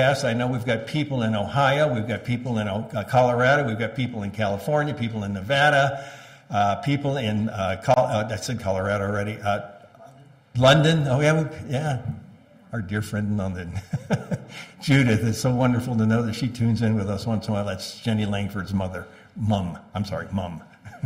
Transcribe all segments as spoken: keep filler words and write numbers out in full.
broadcast. I know we've got people in Ohio, we've got people in uh, Colorado, we've got people in California, people in Nevada, uh, people in, uh, Col- uh, I said Colorado already, uh, London. Oh, yeah, we, yeah. Our dear friend in London, Judith. It's so wonderful to know that she tunes in with us once in a while. That's Jenny Langford's mother, mum. I'm sorry, mum.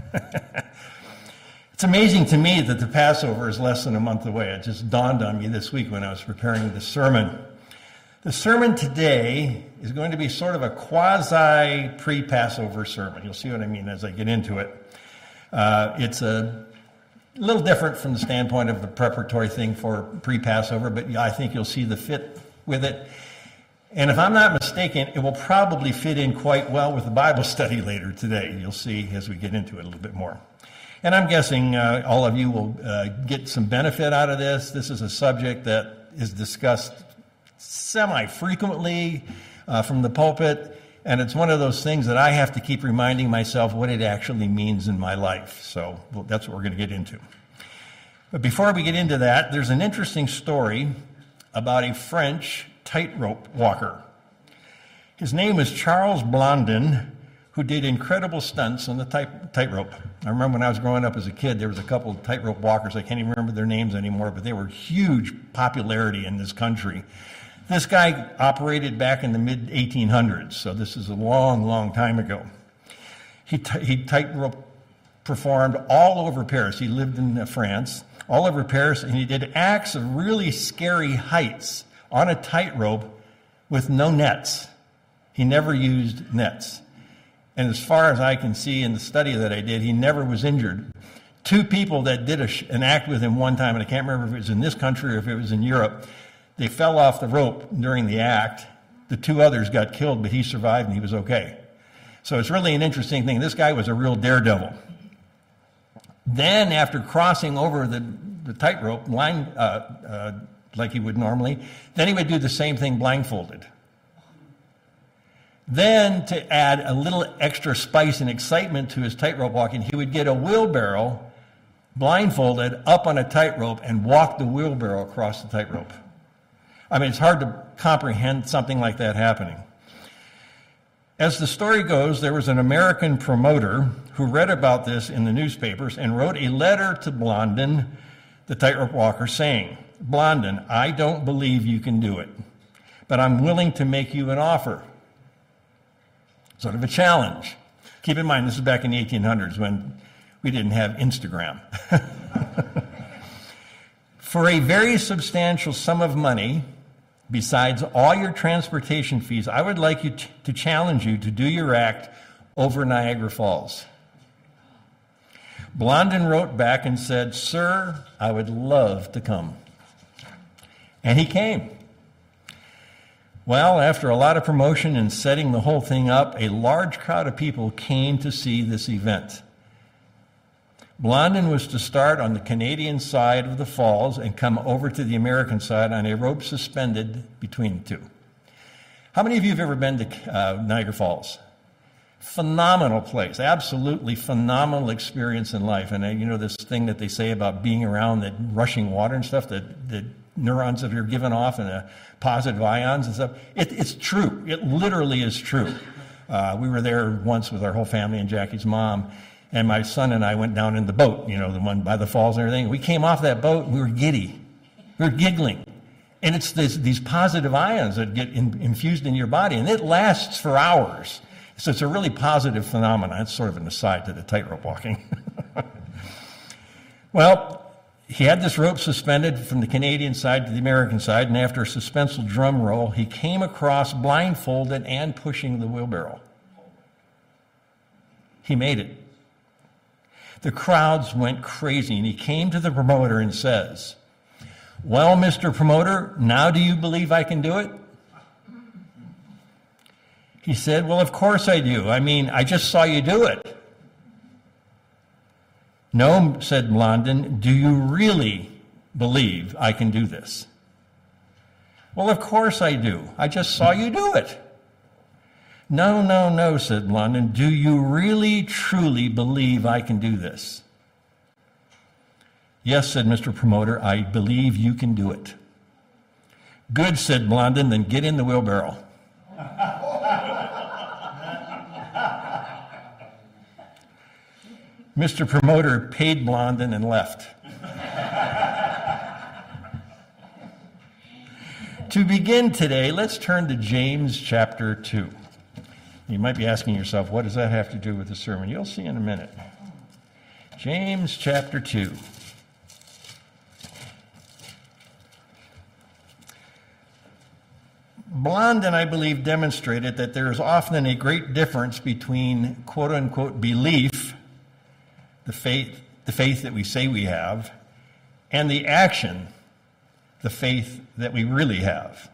It's amazing to me that the Passover is less than a month away. It just dawned on me this week when I was preparing the sermon. The sermon today is going to be sort of a quasi pre-Passover sermon. You'll see what I mean as I get into it. Uh, it's a A little different from the standpoint of the preparatory thing for pre-Passover, but I think you'll see the fit with it. And if I'm not mistaken, it will probably fit in quite well with the Bible study later today. You'll see as we get into it a little bit more. And I'm guessing uh, all of you will uh, get some benefit out of this. This is a subject that is discussed semi-frequently uh, from the pulpit. And it's one of those things that I have to keep reminding myself what it actually means in my life. So well, that's what we're going to get into. But before we get into that, there's an interesting story about a French tightrope walker. His name was Charles Blondin, who did incredible stunts on the tight, tightrope. I remember when I was growing up as a kid, there was a couple of tightrope walkers. I can't even remember their names anymore, but they were huge popularity in this country. This guy operated back in the mid eighteen hundreds, so this is a long, long time ago. He, t- he tightrope performed all over Paris. He lived in uh, France, all over Paris, and he did acts of really scary heights on a tightrope with no nets. He never used nets. And as far as I can see in the study that I did, he never was injured. Two people that did a sh- an act with him one time, and I can't remember if it was in this country or if it was in Europe, they fell off the rope during the act. The two others got killed, but he survived and he was okay. So it's really an interesting thing. This guy was a real daredevil. Then after crossing over the, the tightrope line uh, uh, like he would normally, then he would do the same thing blindfolded. Then to add a little extra spice and excitement to his tightrope walking, he would get a wheelbarrow blindfolded up on a tightrope and walk the wheelbarrow across the tightrope. I mean, it's hard to comprehend something like that happening. As the story goes, there was an American promoter who read about this in the newspapers and wrote a letter to Blondin, the tightrope walker, saying, "Blondin, I don't believe you can do it, but I'm willing to make you an offer." Sort of a challenge. Keep in mind, this is back in the eighteen hundreds when we didn't have Instagram. For a very substantial sum of money, besides all your transportation fees, I would like you t- to challenge you to do your act over Niagara Falls. Blondin wrote back and said, "Sir, I would love to come." And he came. Well, after a lot of promotion and setting the whole thing up, a large crowd of people came to see this event. Blondin was to start on the Canadian side of the falls and come over to the American side on a rope suspended between the two. How many of you have ever been to uh, Niagara Falls? Phenomenal place, absolutely phenomenal experience in life. And uh, you know this thing that they say about being around that rushing water and stuff, that the neurons that are given off and the positive ions and stuff. It, it's true. It literally is true. Uh, we were there once with our whole family and Jackie's mom. And my son and I went down in the boat, you know, the one by the falls and everything. We came off that boat and we were giddy. We were giggling. And it's this, these positive ions that get in, infused in your body, and it lasts for hours. So it's a really positive phenomenon. It's sort of an aside to the tightrope walking. Well, he had this rope suspended from the Canadian side to the American side, and after a suspenseful drum roll, he came across blindfolded and pushing the wheelbarrow. He made it. The crowds went crazy, and he came to the promoter and says, "Well, Mister Promoter, now do you believe I can do it?" He said, "Well, of course I do. I mean, I just saw you do it." "No," said Blondin, "do you really believe I can do this?" "Well, of course I do. I just saw you do it." "No, no, no," said Blondin. "Do you really, truly believe I can do this?" "Yes," said Mister Promoter, "I believe you can do it." "Good," said Blondin, "then get in the wheelbarrow." Mister Promoter paid Blondin and left. To begin today, let's turn to James chapter two. You might be asking yourself, what does that have to do with the sermon? You'll see in a minute. James chapter two. Blondin, I believe, demonstrated that there is often a great difference between quote-unquote belief, the faith, the faith that we say we have, and the action, the faith that we really have.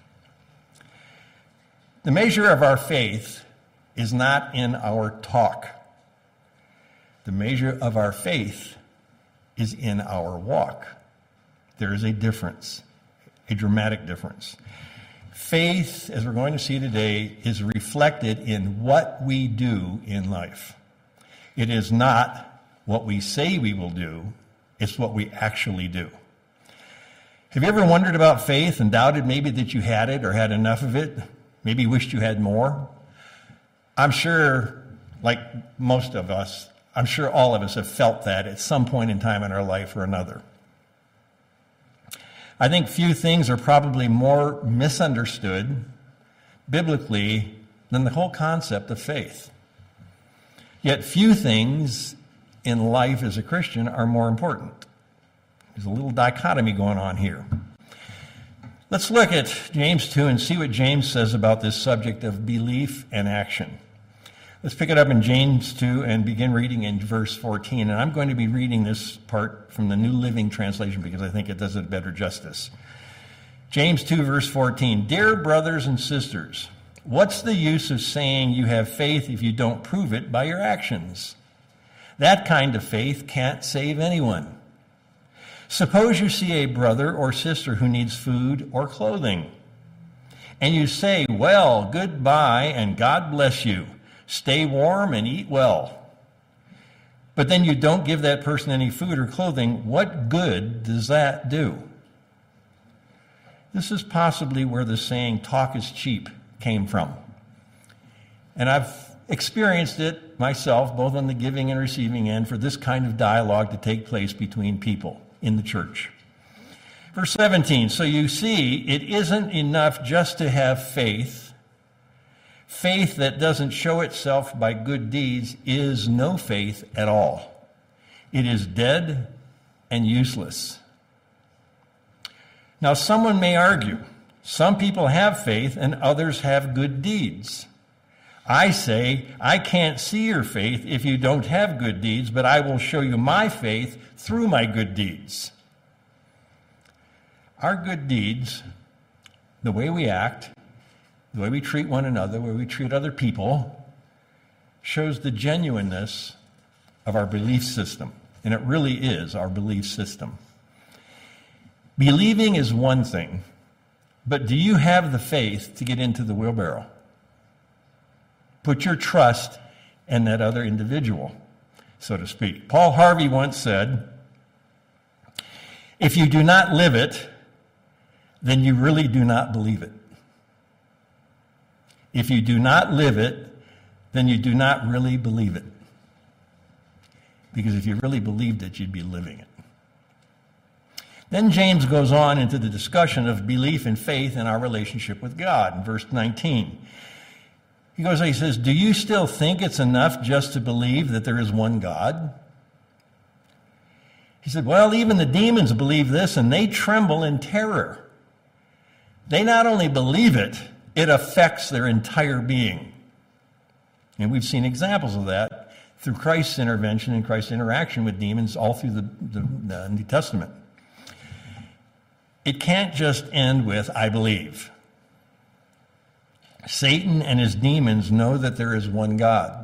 The measure of our faith is not in our talk. The measure of our faith is in our walk. There is a difference, a dramatic difference. Faith, as we're going to see today, is reflected in what we do in life. It is not what we say we will do, it's what we actually do. Have you ever wondered about faith and doubted maybe that you had it or had enough of it? Maybe wished you had more? I'm sure, like most of us, I'm sure all of us have felt that at some point in time in our life or another. I think few things are probably more misunderstood biblically than the whole concept of faith. Yet few things in life as a Christian are more important. There's a little dichotomy going on here. Let's look at James two and see what James says about this subject of belief and action. Let's pick it up in James two and begin reading in verse fourteen. And I'm going to be reading this part from the New Living Translation because I think it does it better justice. James two, verse fourteen. Dear brothers and sisters, what's the use of saying you have faith if you don't prove it by your actions? That kind of faith can't save anyone. Suppose you see a brother or sister who needs food or clothing, and you say, well, goodbye and God bless you. Stay warm and eat well. But then you don't give that person any food or clothing. What good does that do? This is possibly where the saying, talk is cheap, came from. And I've experienced it myself, both on the giving and receiving end, for this kind of dialogue to take place between people in the church. Verse seventeen, so you see, it isn't enough just to have faith. Faith that doesn't show itself by good deeds is no faith at all. It is dead and useless. Now, someone may argue, some people have faith and others have good deeds. I say, I can't see your faith if you don't have good deeds, but I will show you my faith through my good deeds. Our good deeds, the way we act, the way we treat one another, the way we treat other people, shows the genuineness of our belief system. And it really is our belief system. Believing is one thing, but do you have the faith to get into the wheelbarrow? Put your trust in that other individual, so to speak. Paul Harvey once said, if you do not live it, then you really do not believe it. If you do not live it, then you do not really believe it. Because if you really believed it, you'd be living it. Then James goes on into the discussion of belief and faith in our relationship with God in verse nineteen. He goes, he says, do you still think it's enough just to believe that there is one God? He said, well, even the demons believe this and they tremble in terror. They not only believe it, it affects their entire being. And we've seen examples of that through Christ's intervention and Christ's interaction with demons all through the, the, the New Testament. It can't just end with, I believe. Satan and his demons know that there is one God.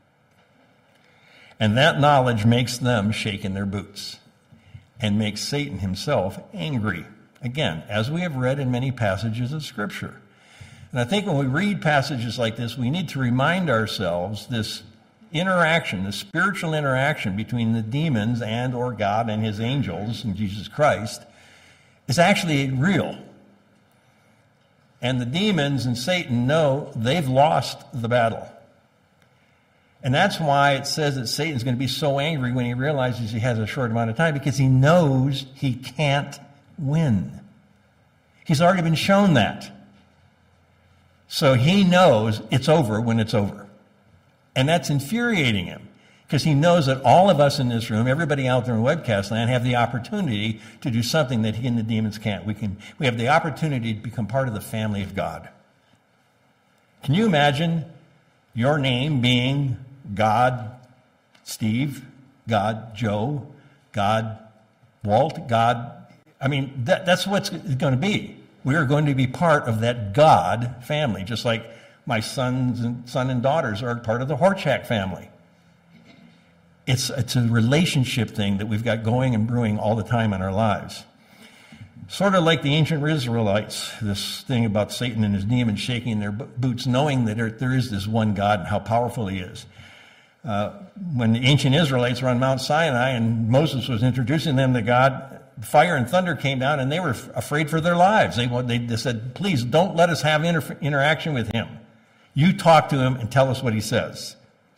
And that knowledge makes them shake in their boots and makes Satan himself angry. Again, as we have read in many passages of Scripture. And I think when we read passages like this, we need to remind ourselves this interaction, the spiritual interaction between the demons and or God and his angels and Jesus Christ is actually real. And the demons and Satan know they've lost the battle. And that's why it says that Satan's going to be so angry when he realizes he has a short amount of time, because he knows he can't win. He's already been shown that. So he knows it's over when it's over. And that's infuriating him, because he knows that all of us in this room, everybody out there in webcast land, have the opportunity to do something that he and the demons can't. We can, we have the opportunity to become part of the family of God. Can you imagine your name being God Steve, God Joe, God Walt, God... I mean, that, that's what it's going to be. We are going to be part of that God family, just like my sons and son and daughters are part of the Horchak family. It's, it's a relationship thing that we've got going and brewing all the time in our lives. Sort of like the ancient Israelites, this thing about Satan and his demons shaking their boots, knowing that there, there is this one God and how powerful he is. Uh, when the ancient Israelites were on Mount Sinai and Moses was introducing them to God, fire and thunder came down, and they were afraid for their lives. They, they, they said, please don't let us have inter- interaction with him. You talk to him and tell us what he says.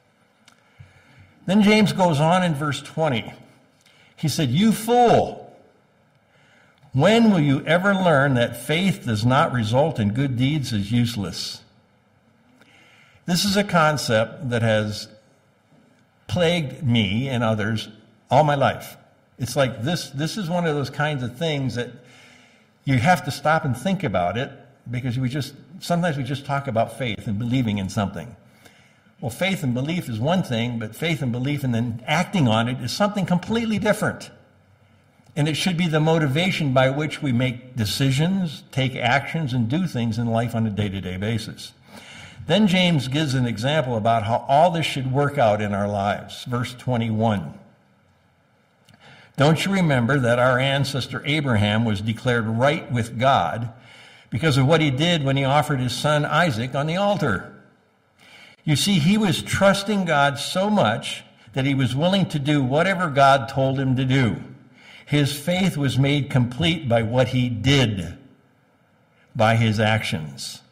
Then James goes on in verse twenty. He said, you fool, when will you ever learn that faith does not result in good deeds is useless? This is a concept that has plagued me and others all my life. It's like this, this is one of those kinds of things that you have to stop and think about it, because we just, sometimes we just talk about faith and believing in something. Well, faith and belief is one thing, but faith and belief and then acting on it is something completely different. And it should be the motivation by which we make decisions, take actions, and do things in life on a day-to-day basis. Then James gives an example about how all this should work out in our lives. Verse twenty-one. Don't you remember that our ancestor Abraham was declared right with God because of what he did when he offered his son Isaac on the altar? You see, he was trusting God so much that he was willing to do whatever God told him to do. His faith was made complete by what he did, by his actions.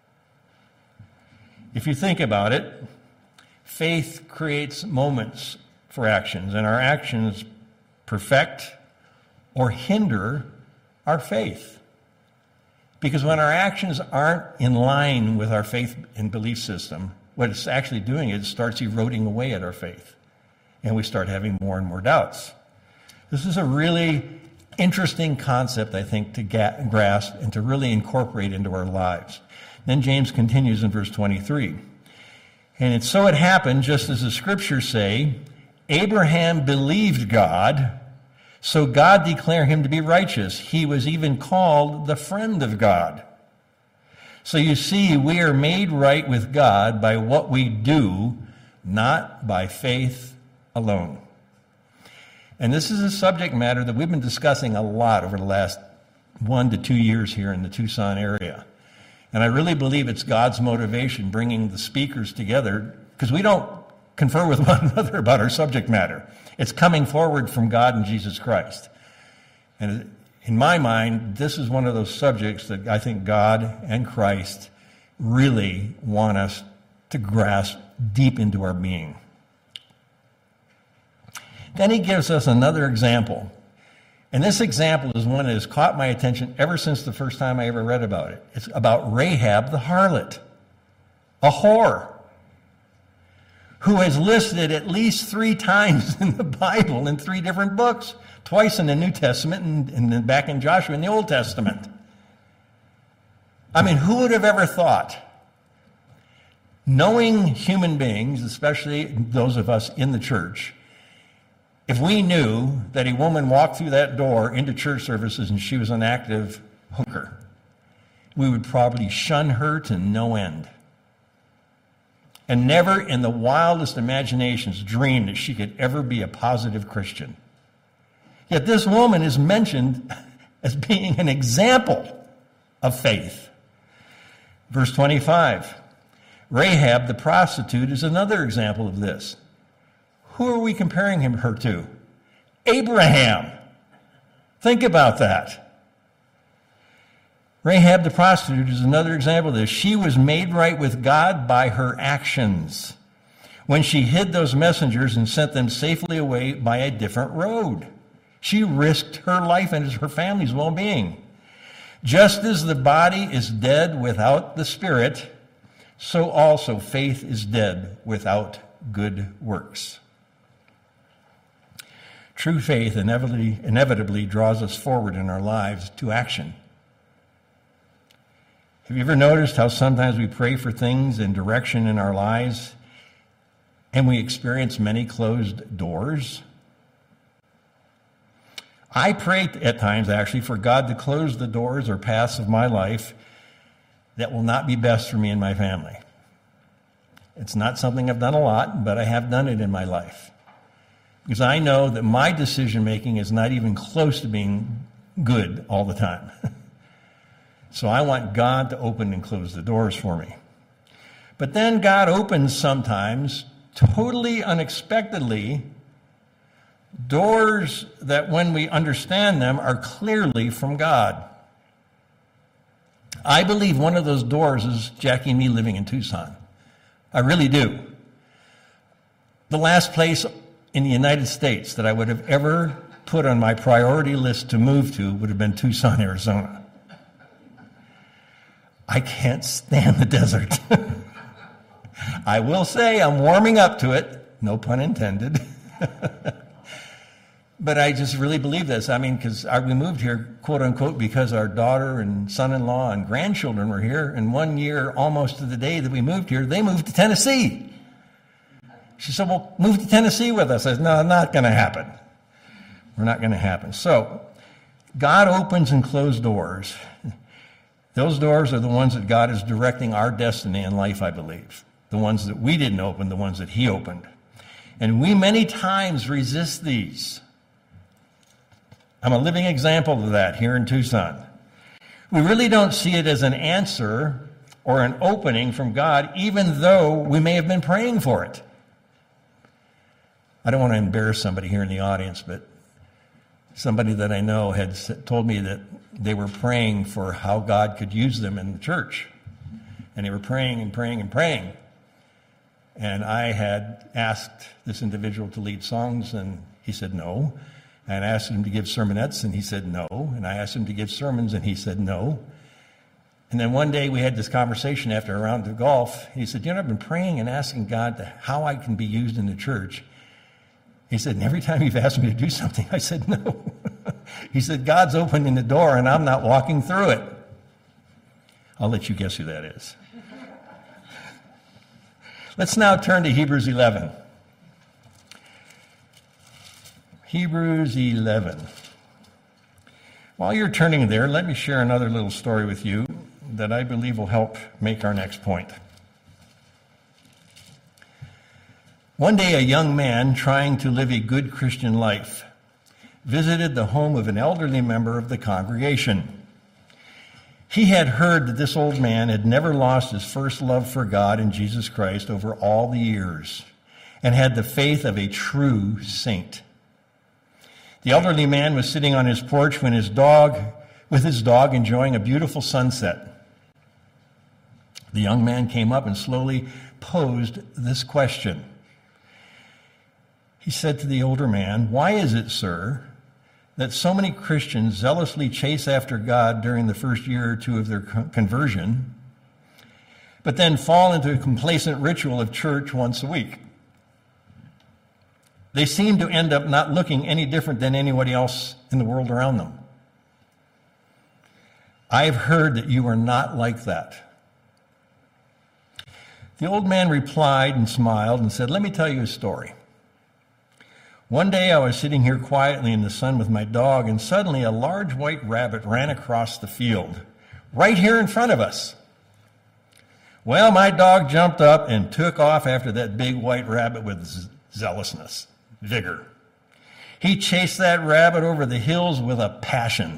If you think about it, faith creates moments for actions, and our actions perfect or hinder our faith. Because when our actions aren't in line with our faith and belief system, what it's actually doing is it starts eroding away at our faith. And we start having more and more doubts. This is a really interesting concept, I think, to ga- grasp and to really incorporate into our lives. Then James continues in verse twenty-three. And it, so it happened, just as the scriptures say, Abraham believed God, so God declared him to be righteous. He was even called the friend of God. So you see, we are made right with God by what we do, not by faith alone. And this is a subject matter that we've been discussing a lot over the last one to two years here in the Tucson area. And I really believe it's God's motivation bringing the speakers together, because we don't confer with one another about our subject matter. It's coming forward from God and Jesus Christ. And in my mind, this is one of those subjects that I think God and Christ really want us to grasp deep into our being. Then he gives us another example. And this example is one that has caught my attention ever since the first time I ever read about it. It's about Rahab the harlot, a whore, who is listed at least three times in the Bible in three different books, twice in the New Testament and, and then back in Joshua in the Old Testament. I mean, who would have ever thought, knowing human beings, especially those of us in the church, if we knew that a woman walked through that door into church services and she was an active hooker, we would probably shun her to no end. And never in the wildest imaginations dream that she could ever be a positive Christian. Yet this woman is mentioned as being an example of faith. Verse twenty-five, Rahab the prostitute is another example of this. Who are we comparing him her to? Abraham. Think about that. Rahab the prostitute is another example of this. She was made right with God by her actions when she hid those messengers and sent them safely away by a different road. She risked her life and her family's well-being. Just as the body is dead without the spirit, so also faith is dead without good works. True faith inevitably, inevitably draws us forward in our lives to action. Have you ever noticed how sometimes we pray for things and direction in our lives and we experience many closed doors? I pray at times, actually, for God to close the doors or paths of my life that will not be best for me and my family. It's not something I've done a lot, but I have done it in my life. Because I know that my decision-making is not even close to being good all the time. So I want God to open and close the doors for me. But then God opens sometimes, totally unexpectedly, doors that when we understand them are clearly from God. I believe one of those doors is Jackie and me living in Tucson. I really do. The last place in the United States that I would have ever put on my priority list to move to would have been Tucson, Arizona. I can't stand the desert. I will say I'm warming up to it, no pun intended. But I just really believe this. I mean, because we moved here, quote unquote, because our daughter and son-in-law and grandchildren were here. And one year, almost to the day that we moved here, they moved to Tennessee. She said, well, move to Tennessee with us. I said, no, not going to happen. We're not going to happen. So God opens and closes doors. Those doors are the ones that God is directing our destiny in life, I believe. The ones that we didn't open, the ones that he opened. And we many times resist these. I'm a living example of that here in Tucson. We really don't see it as an answer or an opening from God, even though we may have been praying for it. I don't want to embarrass somebody here in the audience, but somebody that I know had told me that they were praying for how God could use them in the church. And they were praying and praying and praying. And I had asked this individual to lead songs, and he said no. And I asked him to give sermonettes, and he said no. And I asked him to give sermons, and he said no. And then one day we had this conversation after a round of golf. He said, you know, I've been praying and asking God to, how I can be used in the church. He said, and every time you've asked me to do something, I said no. He said, God's opening the door, and I'm not walking through it. I'll let you guess who that is. Let's now turn to Hebrews eleven. Hebrews eleven. While you're turning there, let me share another little story with you that I believe will help make our next point. One day, a young man trying to live a good Christian life visited the home of an elderly member of the congregation. He had heard that this old man had never lost his first love for God and Jesus Christ over all the years and had the faith of a true saint. The elderly man was sitting on his porch when his dog, with his dog enjoying a beautiful sunset. The young man came up and slowly posed this question. He said to the older man, "Why is it, sir, that so many Christians zealously chase after God during the first year or two of their conversion, but then fall into a complacent ritual of church once a week? They seem to end up not looking any different than anybody else in the world around them. I've heard that you are not like that." The old man replied and smiled and said, "Let me tell you a story. One day I was sitting here quietly in the sun with my dog, and suddenly a large white rabbit ran across the field, right here in front of us. Well, my dog jumped up and took off after that big white rabbit with zealousness, vigor. He chased that rabbit over the hills with a passion.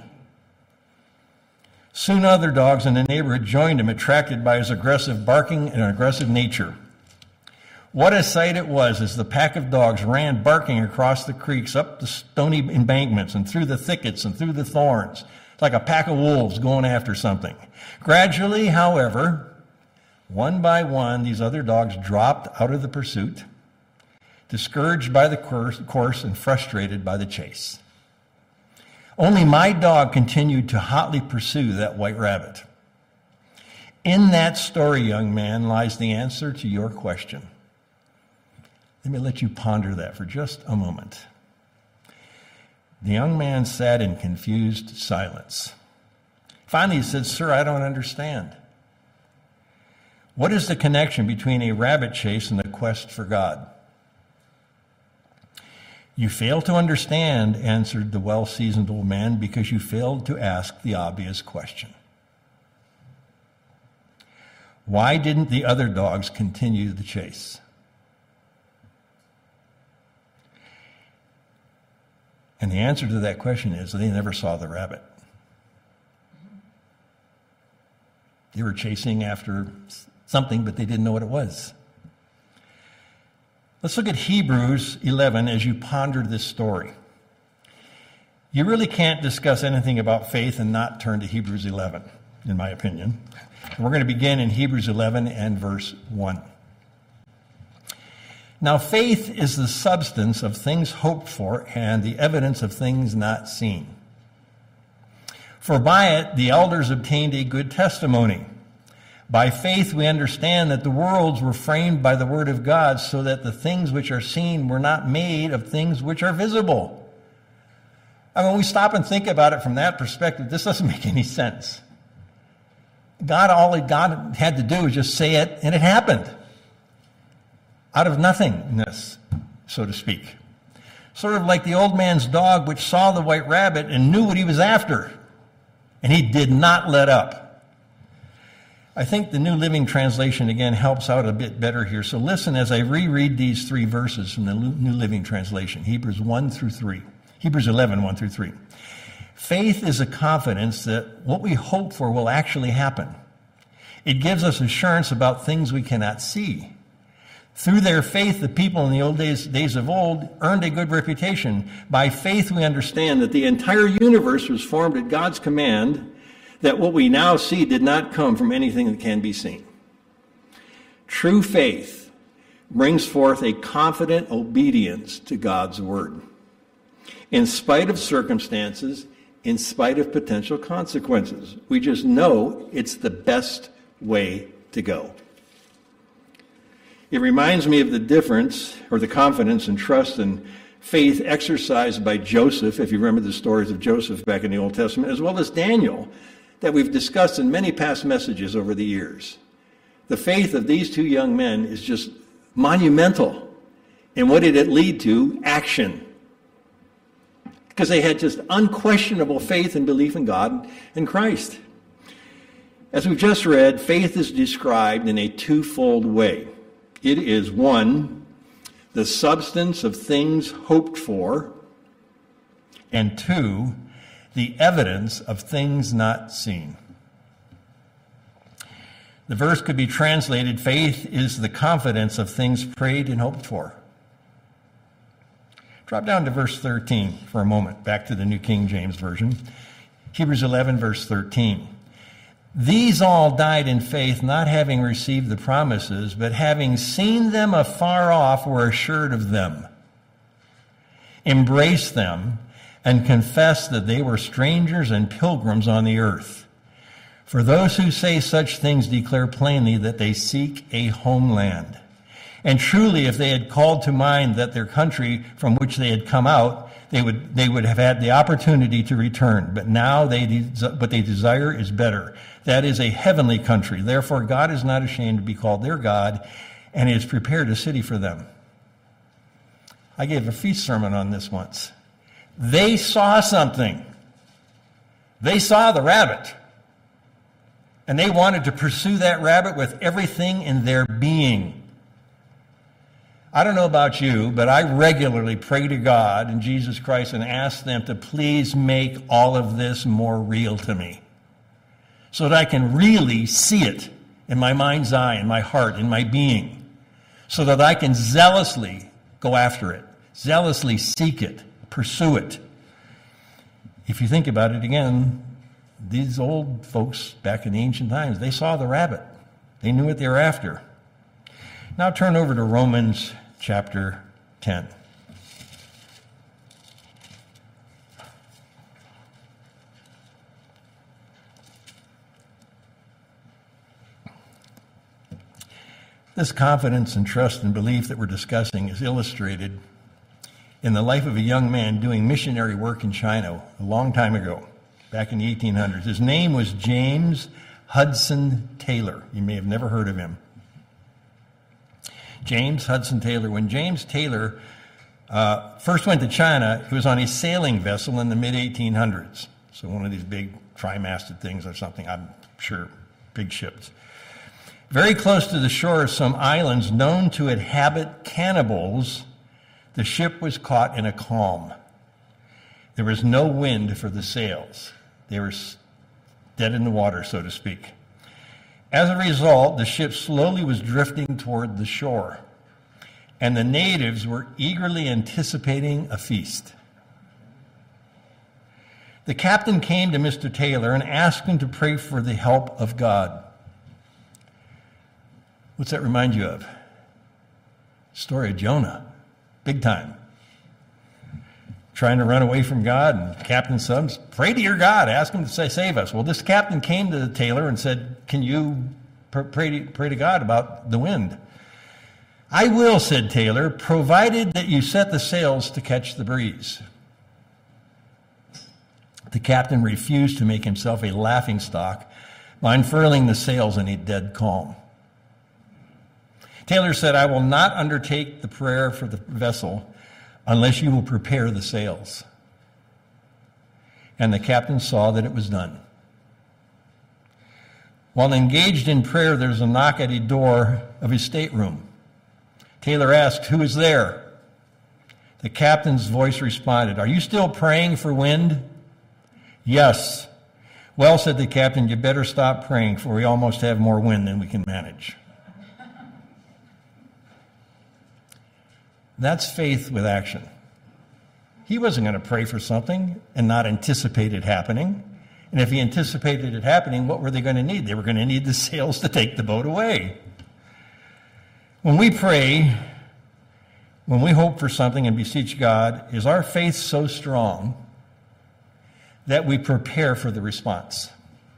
Soon other dogs in the neighborhood joined him, attracted by his aggressive barking and aggressive nature. What a sight it was as the pack of dogs ran barking across the creeks, up the stony embankments, and through the thickets and through the thorns, like a pack of wolves going after something. Gradually, however, one by one, these other dogs dropped out of the pursuit, discouraged by the course and frustrated by the chase. Only my dog continued to hotly pursue that white rabbit. In that story, young man, lies the answer to your question. Let me let you ponder that for just a moment. The young man sat in confused silence. Finally, he said, "Sir, I don't understand. What is the connection between a rabbit chase and the quest for God?" "You fail to understand," answered the well-seasoned old man, "because you failed to ask the obvious question. Why didn't the other dogs continue the chase?" And the answer to that question is they never saw the rabbit. They were chasing after something, but they didn't know what it was. Let's look at Hebrews eleven as you ponder this story. You really can't discuss anything about faith and not turn to Hebrews eleven, in my opinion. And we're going to begin in Hebrews eleven and verse one. "Now faith is the substance of things hoped for and the evidence of things not seen. For by it the elders obtained a good testimony. By faith we understand that the worlds were framed by the word of God, so that the things which are seen were not made of things which are visible." I mean, when we stop and think about it from that perspective, this doesn't make any sense. God, all God had to do was just say it, and it happened. Out of nothingness, so to speak. Sort of like the old man's dog which saw the white rabbit and knew what he was after, and he did not let up. I think the New Living Translation, again, helps out a bit better here. So listen as I reread these three verses from the New Living Translation, Hebrews one through three. Hebrews eleven, one through three. "Faith is a confidence that what we hope for will actually happen. It gives us assurance about things we cannot see. Through their faith, the people in the old days, days of old earned a good reputation. By faith, we understand that the entire universe was formed at God's command, that what we now see did not come from anything that can be seen. True faith brings forth a confident obedience to God's word, in spite of circumstances, in spite of potential consequences. We just know it's the best way to go." It reminds me of the difference, or the confidence and trust and faith exercised by Joseph, if you remember the stories of Joseph back in the Old Testament, as well as Daniel, that we've discussed in many past messages over the years. The faith of these two young men is just monumental. And what did it lead to? Action. Because they had just unquestionable faith and belief in God and Christ. As we've just read, faith is described in a twofold way. It is, one, the substance of things hoped for, and two, the evidence of things not seen. The verse could be translated, faith is the confidence of things prayed and hoped for. Drop down to verse thirteen for a moment, back to the New King James Version. Hebrews eleven, verse thirteen. "These all died in faith, not having received the promises, but having seen them afar off, were assured of them, embraced them, and confessed that they were strangers and pilgrims on the earth. For those who say such things declare plainly that they seek a homeland. And truly, if they had called to mind that their country from which they had come out, they would they would have had the opportunity to return. But now they de- what they desire is better. That is a heavenly country. Therefore, God is not ashamed to be called their God, and He has prepared a city for them." I gave a feast sermon on this once. They saw something. They saw the rabbit. And they wanted to pursue that rabbit with everything in their being. I don't know about you, but I regularly pray to God and Jesus Christ and ask them to please make all of this more real to me, so that I can really see it in my mind's eye, in my heart, in my being, so that I can zealously go after it, zealously seek it, pursue it. If you think about it again, these old folks back in the ancient times, they saw the rabbit. They knew what they were after. Now turn over to Romans chapter ten. This confidence and trust and belief that we're discussing is illustrated in the life of a young man doing missionary work in China a long time ago, back in the eighteen hundreds. His name was James Hudson Taylor. You may have never heard of him. James Hudson Taylor. When James Taylor uh, first went to China, he was on a sailing vessel in the mid eighteen hundreds. So one of these big tri-masted things or something, I'm sure, big ships. Very close to the shore of some islands known to inhabit cannibals, the ship was caught in a calm. There was no wind for the sails. They were dead in the water, so to speak. As a result, the ship slowly was drifting toward the shore, and the natives were eagerly anticipating a feast. The captain came to Mister Taylor and asked him to pray for the help of God. What's that remind you of? Story of Jonah, big time. Trying to run away from God, and Captain says, pray to your God, ask him to say, save us. Well, this captain came to the Taylor and said, can you pray to, pray to God about the wind? I will, said Taylor, provided that you set the sails to catch the breeze. The captain refused to make himself a laughingstock by unfurling the sails in a dead calm. Taylor said, I will not undertake the prayer for the vessel unless you will prepare the sails. And the captain saw that it was done. While engaged in prayer, there's a knock at the door of his stateroom. Taylor asked, who is there? The captain's voice responded, are you still praying for wind? Yes. Well, said the captain, you better stop praying, for we almost have more wind than we can manage. That's faith with action. He wasn't going to pray for something and not anticipate it happening. And if he anticipated it happening, what were they going to need? They were going to need the sails to take the boat away. When we pray, when we hope for something and beseech God, is our faith so strong that we prepare for the response?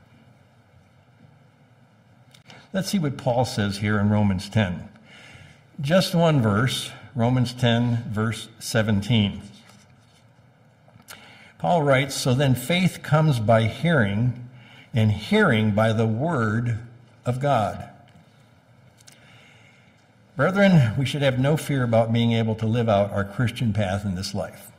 Let's see what Paul says here in Romans ten. Just one verse. Romans ten, verse seventeen. Paul writes, so then faith comes by hearing, and hearing by the word of God. Brethren, we should have no fear about being able to live out our Christian path in this life.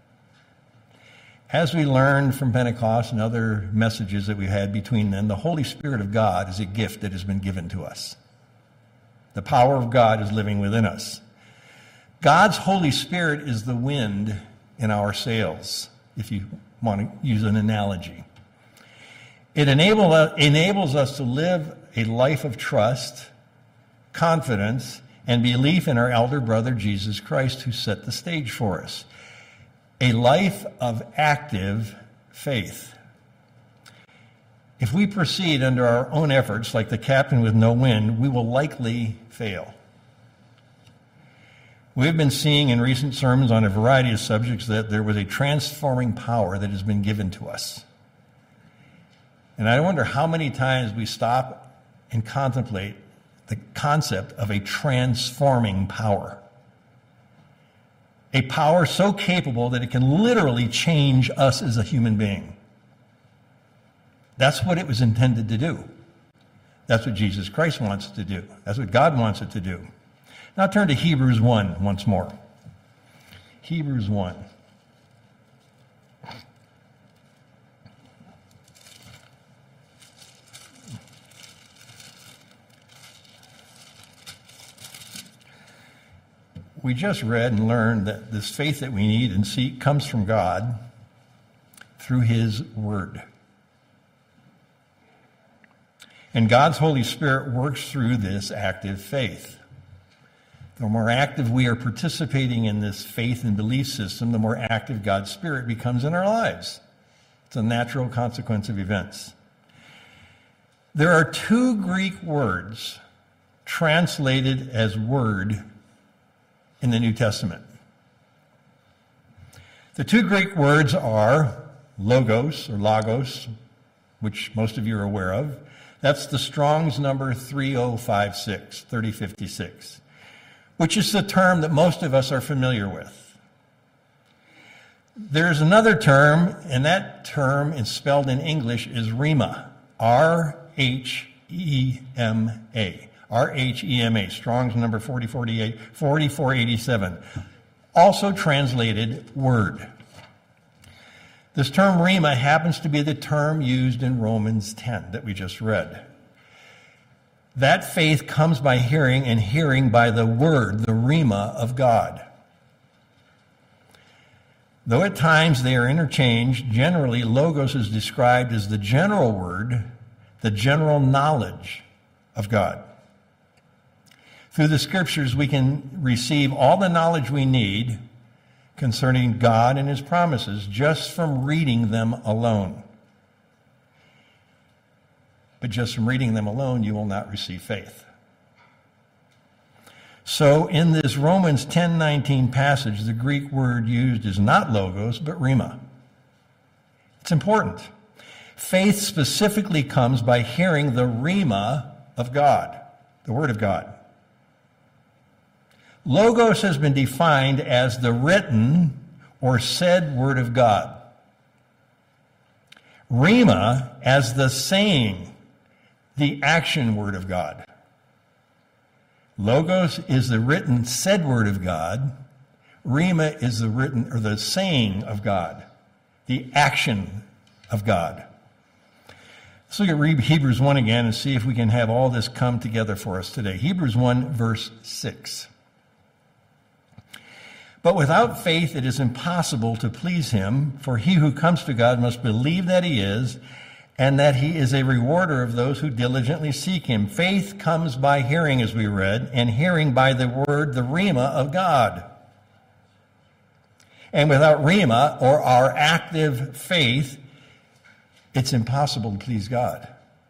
As we learned from Pentecost and other messages that we had between them, the Holy Spirit of God is a gift that has been given to us. The power of God is living within us. God's Holy Spirit is the wind in our sails, if you want to use an analogy. It enable, enables us to live a life of trust, confidence, and belief in our elder brother, Jesus Christ, who set the stage for us. A life of active faith. If we proceed under our own efforts, like the captain with no wind, we will likely fail. We've been seeing in recent sermons on a variety of subjects that there was a transforming power that has been given to us. And I wonder how many times we stop and contemplate the concept of a transforming power. A power so capable that it can literally change us as a human being. That's what it was intended to do. That's what Jesus Christ wants it to do. That's what God wants it to do. Now turn to Hebrews one once more. Hebrews one. We just read and learned that this faith that we need and seek comes from God through His Word. And God's Holy Spirit works through this active faith. The more active we are participating in this faith and belief system, the more active God's Spirit becomes in our lives. It's a natural consequence of events. There are two Greek words translated as word in the New Testament. The two Greek words are logos or logos, which most of you are aware of. That's the Strong's number three oh five six, thirty fifty-six, which is the term that most of us are familiar with. There's another term, and that term is spelled in English is rhema, R H E M A, R H E M A, Strong's number forty-four eighty-seven, also translated word. This term rhema happens to be the term used in Romans ten that we just read. That faith comes by hearing, and hearing by the word, the rhema of God. Though at times they are interchanged, generally logos is described as the general word, the general knowledge of God. Through the scriptures, we can receive all the knowledge we need concerning God and his promises just from reading them alone. But just from reading them alone, you will not receive faith. So in this Romans ten nineteen passage, the Greek word used is not logos, but rhema. It's important. Faith specifically comes by hearing the rhema of God, the word of God. Logos has been defined as the written or said word of God. Rhema as the saying, the action word of God. Logos is the written, said word of God. Rhema is the written, or the saying of God, the action of God. Let's look at Hebrews one again and see if we can have all this come together for us today. Hebrews one, verse six. But without faith it is impossible to please him, for he who comes to God must believe that he is, and that he is a rewarder of those who diligently seek him. Faith comes by hearing, as we read, and hearing by the word, the rhema of God. And without rhema, or our active faith, it's impossible to please God.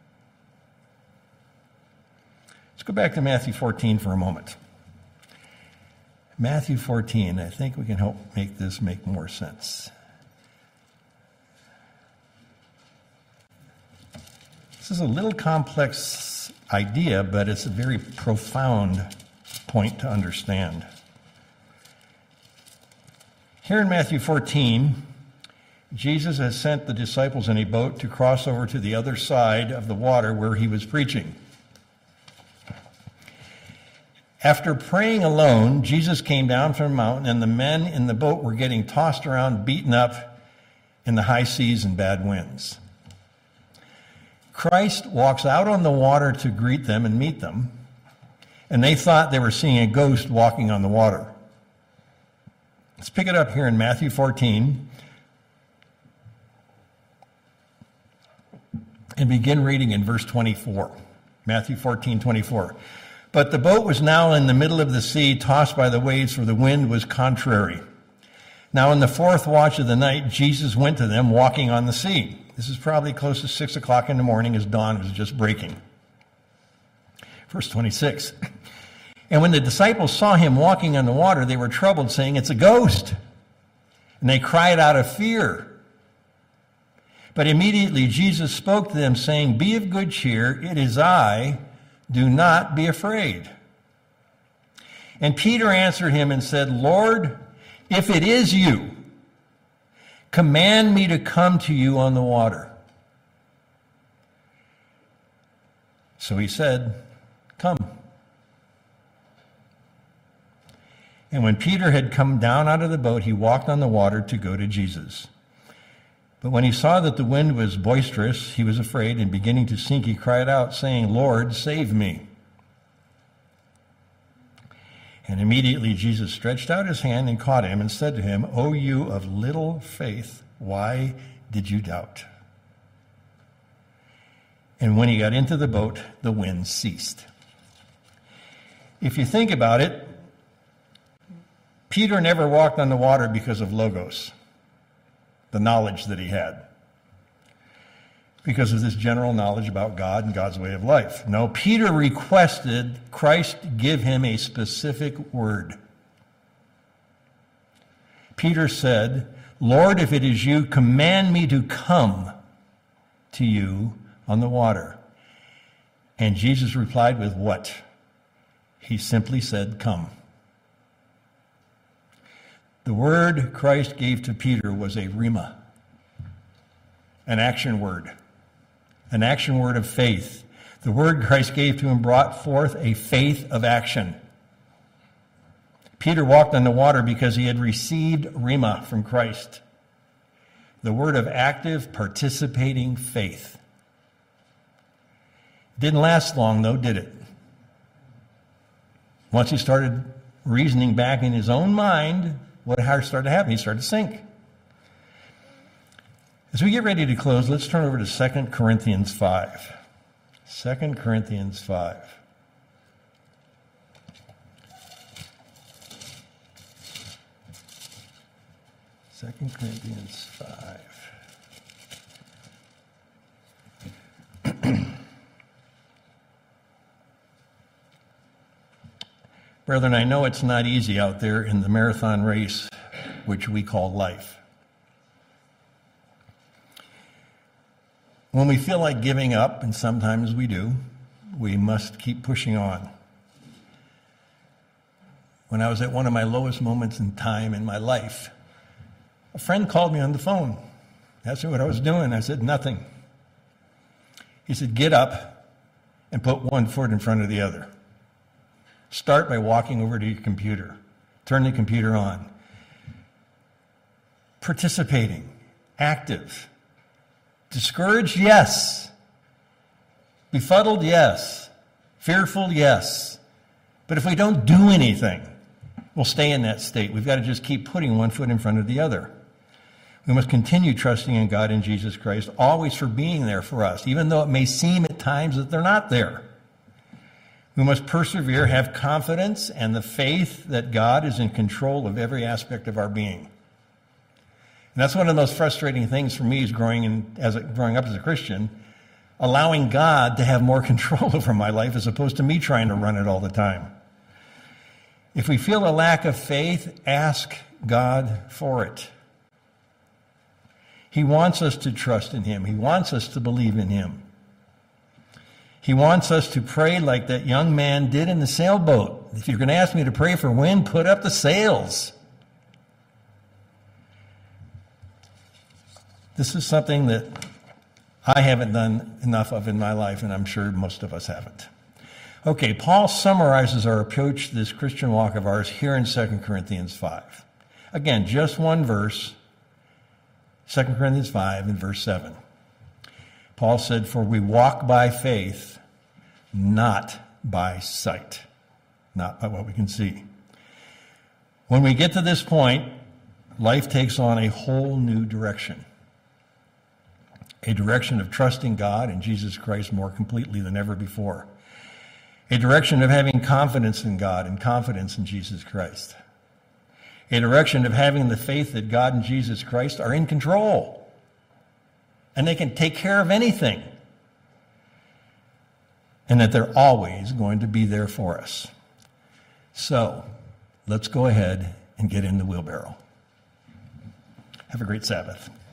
Let's go back to Matthew fourteen for a moment. Matthew fourteen, I think we can help make this make more sense. This is a little complex idea, but it's a very profound point to understand. Here in Matthew fourteen, Jesus has sent the disciples in a boat to cross over to the other side of the water where he was preaching. After praying alone, Jesus came down from the mountain, and the men in the boat were getting tossed around, beaten up in the high seas and bad winds. Christ walks out on the water to greet them and meet them, and they thought they were seeing a ghost walking on the water. Let's pick it up here in Matthew fourteen and begin reading in verse twenty-four. Matthew fourteen, twenty-four. But the boat was now in the middle of the sea, tossed by the waves, for the wind was contrary. Now in the fourth watch of the night, Jesus went to them walking on the sea. This is probably close to six o'clock in the morning as dawn was just breaking. Verse twenty-six. And when the disciples saw him walking on the water, they were troubled, saying, "It's a ghost." And they cried out of fear. But immediately Jesus spoke to them, saying, "Be of good cheer, it is I, do not be afraid." And Peter answered him and said, "Lord, if it is you, command me to come to you on the water." So he said, "Come." And when Peter had come down out of the boat, he walked on the water to go to Jesus. But when he saw that the wind was boisterous, he was afraid, and beginning to sink, he cried out, saying, "Lord, save me." And immediately Jesus stretched out his hand and caught him and said to him, "O you of little faith, why did you doubt?" And when he got into the boat, the wind ceased. If you think about it, Peter never walked on the water because of logos, the knowledge that he had. because of this general knowledge about God and God's way of life. No, Peter requested Christ give him a specific word. Peter said, "Lord, if it is you, command me to come to you on the water." And Jesus replied with what? He simply said, "Come." The word Christ gave to Peter was a rhema, an action word, an action word of faith. The word Christ gave to him brought forth a faith of action. Peter walked on the water because he had received rhema from Christ, the word of active, participating faith. It didn't last long, though, did it? Once he started reasoning back in his own mind, what started to happen? He started to sink. As we get ready to close, let's turn over to Second Corinthians five. Second Corinthians five. Second Corinthians five. Brethren, I know it's not easy out there in the marathon race, which we call life. When we feel like giving up, and sometimes we do, we must keep pushing on. When I was at one of my lowest moments in time in my life, a friend called me on the phone. Asked me what I was doing. I said, nothing. He said, get up and put one foot in front of the other. Start by walking over to your computer. Turn the computer on. Participating. Active. Discouraged? Yes. Befuddled? Yes. Fearful? Yes. But if we don't do anything, we'll stay in that state. We've got to just keep putting one foot in front of the other. We must continue trusting in God and Jesus Christ, always for being there for us, even though it may seem at times that they're not there. We must persevere, have confidence, and the faith that God is in control of every aspect of our being. And that's one of the most frustrating things for me is growing, in, as a, growing up as a Christian, allowing God to have more control over my life as opposed to me trying to run it all the time. If we feel a lack of faith, ask God for it. He wants us to trust in Him. He wants us to believe in Him. He wants us to pray like that young man did in the sailboat. If you're going to ask me to pray for wind, put up the sails. This is something that I haven't done enough of in my life, and I'm sure most of us haven't. Okay, Paul summarizes our approach to this Christian walk of ours here in Second Corinthians five. Again, just one verse, Second Corinthians five and verse seven. Paul said, "For we walk by faith, not by sight." Not by what we can see. When we get to this point, life takes on a whole new direction. A direction of trusting God and Jesus Christ more completely than ever before. A direction of having confidence in God and confidence in Jesus Christ. A direction of having the faith that God and Jesus Christ are in control. And they can take care of anything. And that they're always going to be there for us. So, let's go ahead and get in the wheelbarrow. Have a great Sabbath.